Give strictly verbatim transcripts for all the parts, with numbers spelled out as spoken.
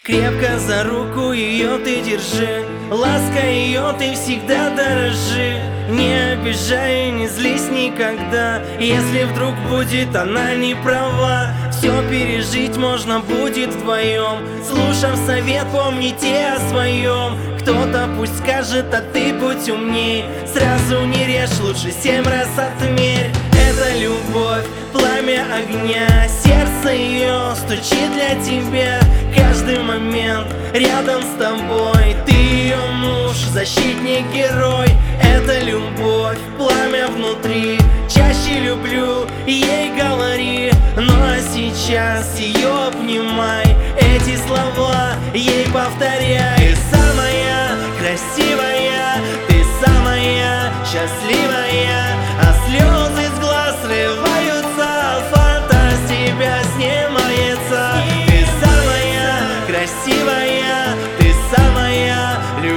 Крепко за руку ее ты держи, ласка ее ты всегда дорожи. Не обижай, не злись никогда, если вдруг будет она не права. Все пережить можно будет вдвоем, слушав совет, помните о своем. Кто-то пусть скажет, а ты будь умней, сразу не режь, лучше семь раз отмерь. Это любовь, пламя огня, сердце ее стучит для тебя каждый момент рядом с тобой. Ты ее муж, защитник, герой. Это любовь, пламя внутри, чаще люблю, ей говори. Ну а сейчас ее обнимай, эти слова ей повторяй. Ты самая красивая, ты самая счастливая, а слезы с глаз срываются, фата с тебя снимается. Ты самая красивая, ты самая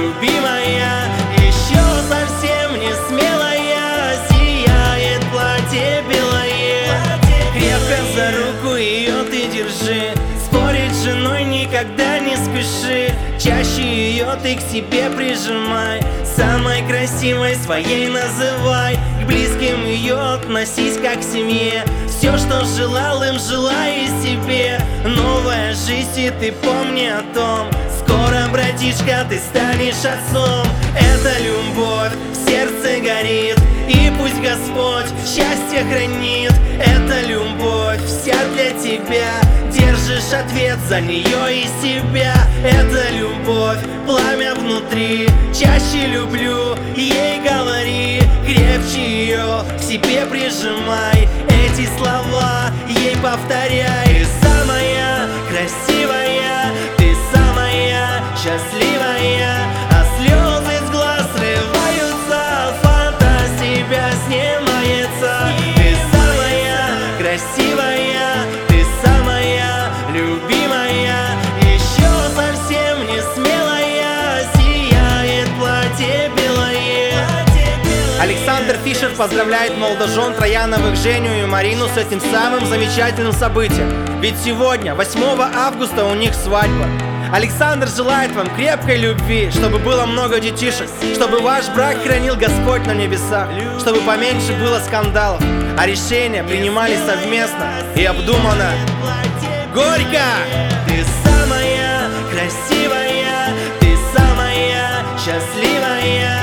любимая, еще совсем не смелая, сияет платье белое. Крепко за руку ее ты держи, спорить с женой никогда не спеши, чаще ее ты к себе прижимай, самой красивой своей называй. К близким ее относись как к семье, все, что желал им, желай и себе. Новая жизнь, и ты помни о том, скоро, братишка, ты станешь отцом. Это любовь в сердце горит, и пусть Господь счастье хранит. Это любовь вся для тебя, держишь ответ за нее и себя. Это любовь, пламя внутри, чаще люблю, ей говори. Крепче ее к себе прижимай, эти слова ей повторяй. Ты самая красивая, ты самая счастливая, а слезы с глаз срываются, фата с тебя снимается. Ты самая красивая, ты самая любимая, еще совсем не смелая, сияет платье белое. Александр Фишер поздравляет молодожен Трояновых Женю и Марину с этим самым замечательным событием. Ведь сегодня, восьмого августа, у них свадьба. Александр желает вам крепкой любви, чтобы было много детишек, чтобы ваш брак хранил Господь на небесах, чтобы поменьше было скандалов, а решения принимались совместно и обдуманно. Горько! Ты самая красивая, ты самая счастливая,